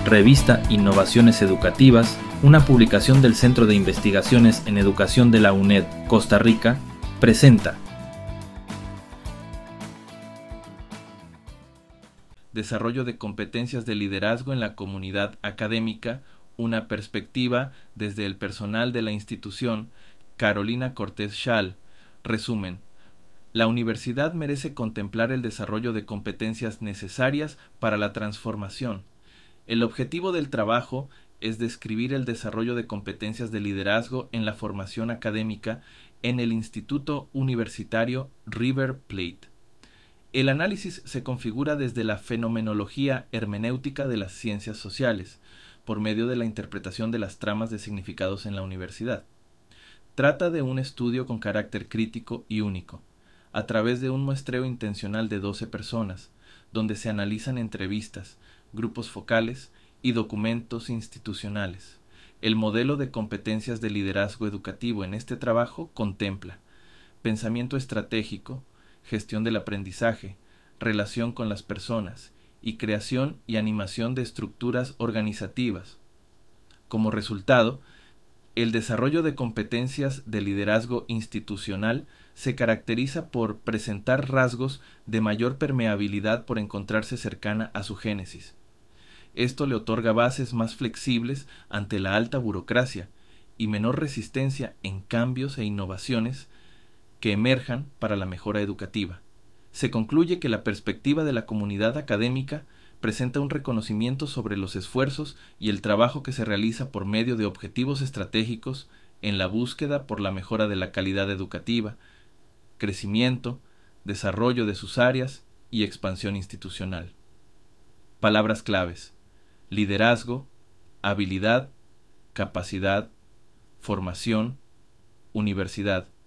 revista Innovaciones Educativas, una publicación del Centro de Investigaciones en Educación de la UNED, Costa Rica, presenta Desarrollo de competencias de liderazgo en la comunidad académica, una perspectiva desde el personal de la institución, Carolina Cortés Schall. Resumen. La universidad merece contemplar el desarrollo de competencias necesarias para la transformación. El objetivo del trabajo es describir el desarrollo de competencias de liderazgo en la formación académica en el Instituto Universitario River Plate. El análisis se configura desde la fenomenología hermenéutica de las ciencias sociales, por medio de la interpretación de las tramas de significados en la universidad. Trata de un estudio con carácter crítico y único, a través de un muestreo intencional de 12 personas, donde se analizan entrevistas, grupos focales y documentos institucionales. El modelo de competencias de liderazgo educativo en este trabajo contempla pensamiento estratégico, gestión del aprendizaje, relación con las personas y creación y animación de estructuras organizativas. Como resultado, el desarrollo de competencias de liderazgo institucional se caracteriza por presentar rasgos de mayor permeabilidad por encontrarse cercana a su génesis. Esto le otorga bases más flexibles ante la alta burocracia y menor resistencia en cambios e innovaciones que emerjan para la mejora educativa. Se concluye que la perspectiva de la comunidad académica presenta un reconocimiento sobre los esfuerzos y el trabajo que se realiza por medio de objetivos estratégicos en la búsqueda por la mejora de la calidad educativa, crecimiento, desarrollo de sus áreas y expansión institucional. Palabras claves: liderazgo, habilidad, capacidad, formación, universidad.